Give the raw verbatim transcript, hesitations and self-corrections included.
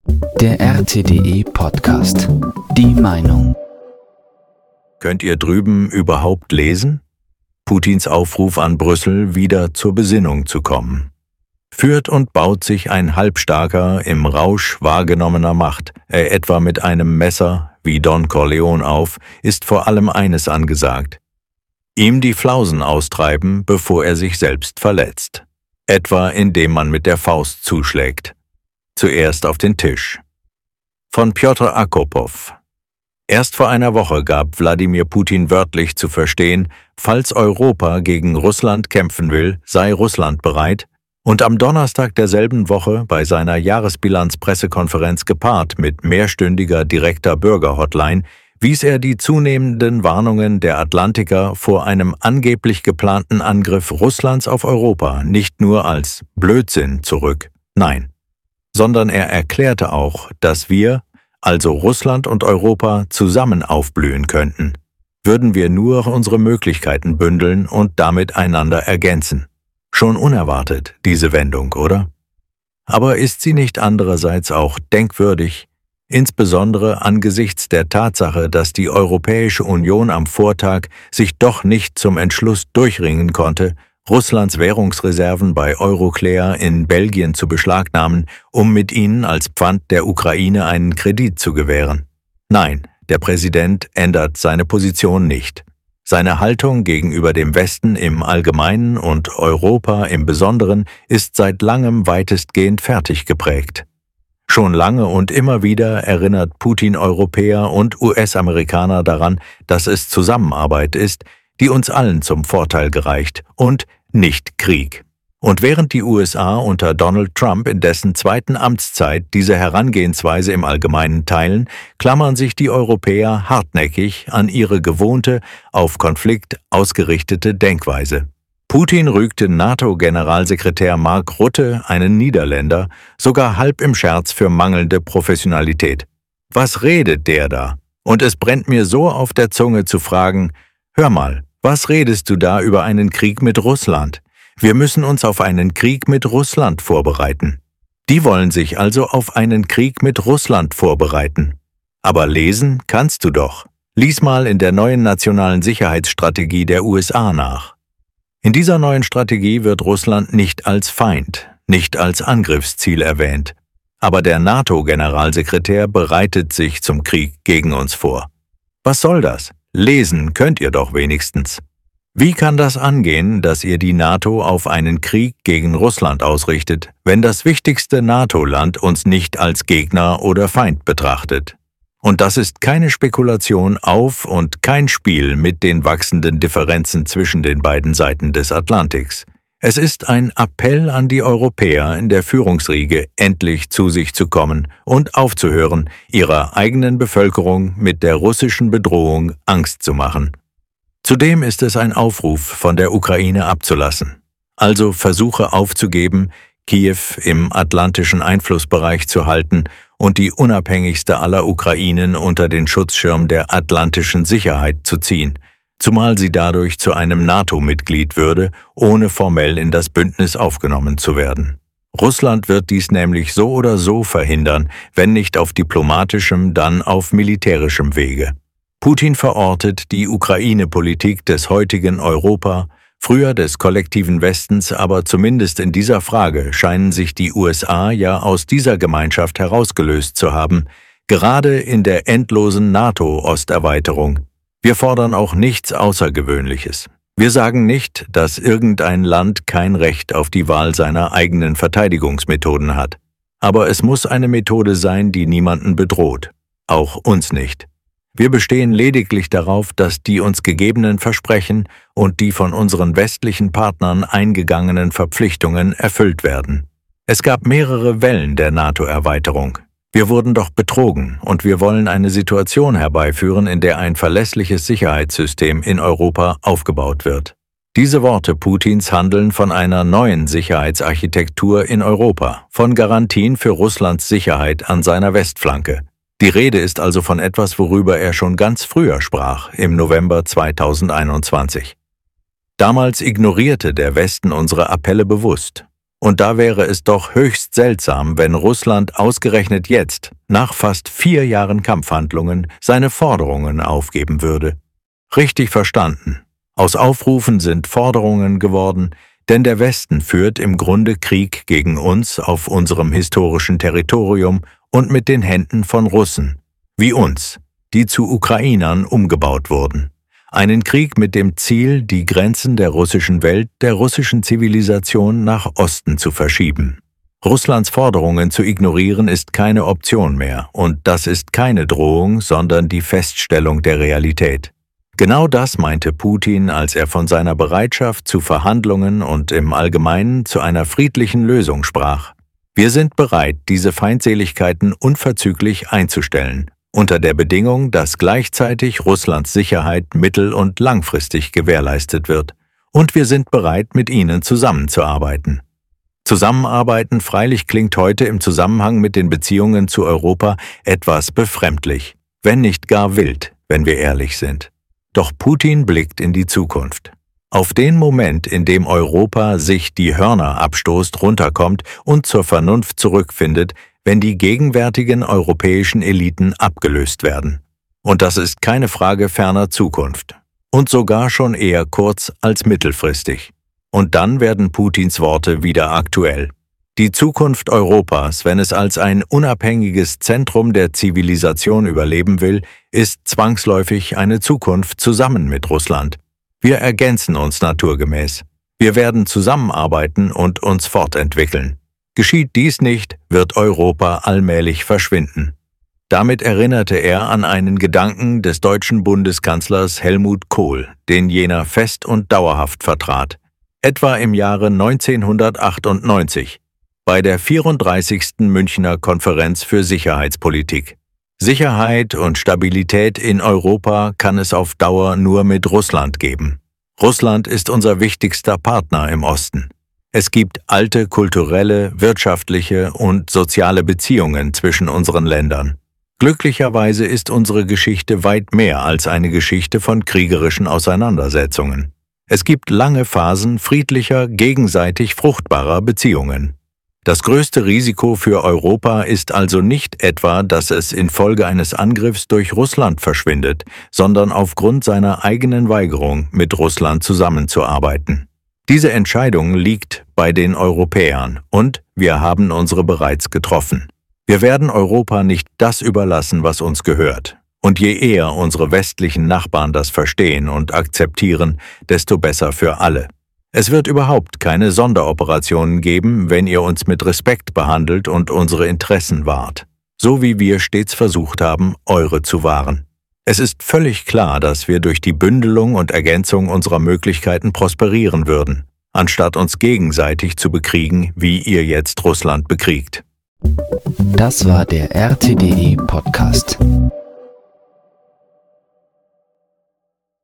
Der R T D E Podcast. Die Meinung. Könnt ihr drüben überhaupt lesen? Putins Aufruf an Brüssel, wieder zur Besinnung zu kommen. Führt und baut sich ein Halbstarker im Rausch wahrgenommener Macht, er etwa mit einem Messer wie Don Corleone auf, ist vor allem eines angesagt: ihm die Flausen austreiben, bevor er sich selbst verletzt. Etwa indem man mit der Faust zuschlägt. Zuerst auf den Tisch. Von Pjotr Akopow. Erst vor einer Woche gab Wladimir Putin wörtlich zu verstehen, falls Europa gegen Russland kämpfen will, sei Russland bereit, und am Donnerstag derselben Woche bei seiner Jahresbilanz-Pressekonferenz gepaart mit mehrstündiger direkter Bürger-Hotline wies er die zunehmenden Warnungen der Atlantiker vor einem angeblich geplanten Angriff Russlands auf Europa nicht nur als Blödsinn zurück, nein, sondern er erklärte auch, dass wir, also Russland und Europa, zusammen aufblühen könnten, würden wir nur unsere Möglichkeiten bündeln und damit einander ergänzen. Schon unerwartet, diese Wendung, oder? Aber ist sie nicht andererseits auch denkwürdig, insbesondere angesichts der Tatsache, dass die Europäische Union am Vortag sich doch nicht zum Entschluss durchringen konnte, Russlands Währungsreserven bei Euroclear in Belgien zu beschlagnahmen, um mit ihnen als Pfand der Ukraine einen Kredit zu gewähren. Nein, der Präsident ändert seine Position nicht. Seine Haltung gegenüber dem Westen im Allgemeinen und Europa im Besonderen ist seit langem weitestgehend fertig geprägt. Schon lange und immer wieder erinnert Putin Europäer und U S-Amerikaner daran, dass es Zusammenarbeit ist, die uns allen zum Vorteil gereicht, und nicht Krieg. Und während die U S A unter Donald Trump in dessen zweiten Amtszeit diese Herangehensweise im Allgemeinen teilen, klammern sich die Europäer hartnäckig an ihre gewohnte, auf Konflikt ausgerichtete Denkweise. Putin rügte NATO-Generalsekretär Mark Rutte, einen Niederländer, sogar halb im Scherz für mangelnde Professionalität. Was redet der da? Und es brennt mir so auf der Zunge zu fragen: Hör mal, was redest du da über einen Krieg mit Russland? Wir müssen uns auf einen Krieg mit Russland vorbereiten. Die wollen sich also auf einen Krieg mit Russland vorbereiten. Aber lesen kannst du doch. Lies mal in der neuen nationalen Sicherheitsstrategie der U S A nach. In dieser neuen Strategie wird Russland nicht als Feind, nicht als Angriffsziel erwähnt. Aber der NATO-Generalsekretär bereitet sich zum Krieg gegen uns vor. Was soll das? Lesen könnt ihr doch wenigstens. Wie kann das angehen, dass ihr die NATO auf einen Krieg gegen Russland ausrichtet, wenn das wichtigste NATO-Land uns nicht als Gegner oder Feind betrachtet? Und das ist keine Spekulation auf und kein Spiel mit den wachsenden Differenzen zwischen den beiden Seiten des Atlantiks. Es ist ein Appell an die Europäer in der Führungsriege, endlich zu sich zu kommen und aufzuhören, ihrer eigenen Bevölkerung mit der russischen Bedrohung Angst zu machen. Zudem ist es ein Aufruf, von der Ukraine abzulassen. Also Versuche aufzugeben, Kiew im atlantischen Einflussbereich zu halten und die unabhängigste aller Ukrainen unter den Schutzschirm der atlantischen Sicherheit zu ziehen, zumal sie dadurch zu einem NATO-Mitglied würde, ohne formell in das Bündnis aufgenommen zu werden. Russland wird dies nämlich so oder so verhindern, wenn nicht auf diplomatischem, dann auf militärischem Wege. Putin verortet die Ukraine-Politik des heutigen Europa, früher des kollektiven Westens, aber zumindest in dieser Frage scheinen sich die U S A ja aus dieser Gemeinschaft herausgelöst zu haben, gerade in der endlosen NATO-Osterweiterung. Wir fordern auch nichts Außergewöhnliches. Wir sagen nicht, dass irgendein Land kein Recht auf die Wahl seiner eigenen Verteidigungsmethoden hat. Aber es muss eine Methode sein, die niemanden bedroht. Auch uns nicht. Wir bestehen lediglich darauf, dass die uns gegebenen Versprechen und die von unseren westlichen Partnern eingegangenen Verpflichtungen erfüllt werden. Es gab mehrere Wellen der NATO-Erweiterung. Wir wurden doch betrogen und wir wollen eine Situation herbeiführen, in der ein verlässliches Sicherheitssystem in Europa aufgebaut wird. Diese Worte Putins handeln von einer neuen Sicherheitsarchitektur in Europa, von Garantien für Russlands Sicherheit an seiner Westflanke. Die Rede ist also von etwas, worüber er schon ganz früher sprach, im November zweitausendeinundzwanzig. Damals ignorierte der Westen unsere Appelle bewusst. Und da wäre es doch höchst seltsam, wenn Russland ausgerechnet jetzt, nach fast vier Jahren Kampfhandlungen, seine Forderungen aufgeben würde. Richtig verstanden. Aus Aufrufen sind Forderungen geworden, denn der Westen führt im Grunde Krieg gegen uns auf unserem historischen Territorium und mit den Händen von Russen, wie uns, die zu Ukrainern umgebaut wurden. Einen Krieg mit dem Ziel, die Grenzen der russischen Welt, der russischen Zivilisation nach Osten zu verschieben. Russlands Forderungen zu ignorieren ist keine Option mehr, und das ist keine Drohung, sondern die Feststellung der Realität. Genau das meinte Putin, als er von seiner Bereitschaft zu Verhandlungen und im Allgemeinen zu einer friedlichen Lösung sprach. Wir sind bereit, diese Feindseligkeiten unverzüglich einzustellen, unter der Bedingung, dass gleichzeitig Russlands Sicherheit mittel- und langfristig gewährleistet wird. Und wir sind bereit, mit ihnen zusammenzuarbeiten. Zusammenarbeiten freilich klingt heute im Zusammenhang mit den Beziehungen zu Europa etwas befremdlich, wenn nicht gar wild, wenn wir ehrlich sind. Doch Putin blickt in die Zukunft. Auf den Moment, in dem Europa sich die Hörner abstoßt, runterkommt und zur Vernunft zurückfindet, wenn die gegenwärtigen europäischen Eliten abgelöst werden. Und das ist keine Frage ferner Zukunft. Und sogar schon eher kurz- als mittelfristig. Und dann werden Putins Worte wieder aktuell. Die Zukunft Europas, wenn es als ein unabhängiges Zentrum der Zivilisation überleben will, ist zwangsläufig eine Zukunft zusammen mit Russland. Wir ergänzen uns naturgemäß. Wir werden zusammenarbeiten und uns fortentwickeln. Geschieht dies nicht, wird Europa allmählich verschwinden. Damit erinnerte er an einen Gedanken des deutschen Bundeskanzlers Helmut Kohl, den jener fest und dauerhaft vertrat. Etwa im Jahre neunzehnhundertachtundneunzig. Bei der vierunddreißigsten Münchner Konferenz für Sicherheitspolitik. Sicherheit und Stabilität in Europa kann es auf Dauer nur mit Russland geben. Russland ist unser wichtigster Partner im Osten. Es gibt alte kulturelle, wirtschaftliche und soziale Beziehungen zwischen unseren Ländern. Glücklicherweise ist unsere Geschichte weit mehr als eine Geschichte von kriegerischen Auseinandersetzungen. Es gibt lange Phasen friedlicher, gegenseitig fruchtbarer Beziehungen. Das größte Risiko für Europa ist also nicht etwa, dass es infolge eines Angriffs durch Russland verschwindet, sondern aufgrund seiner eigenen Weigerung, mit Russland zusammenzuarbeiten. Diese Entscheidung liegt bei den Europäern und wir haben unsere bereits getroffen. Wir werden Europa nicht das überlassen, was uns gehört. Und je eher unsere westlichen Nachbarn das verstehen und akzeptieren, desto besser für alle. Es wird überhaupt keine Sonderoperationen geben, wenn ihr uns mit Respekt behandelt und unsere Interessen wahrt, so wie wir stets versucht haben, eure zu wahren. Es ist völlig klar, dass wir durch die Bündelung und Ergänzung unserer Möglichkeiten prosperieren würden, anstatt uns gegenseitig zu bekriegen, wie ihr jetzt Russland bekriegt. Das war der R T D E Podcast.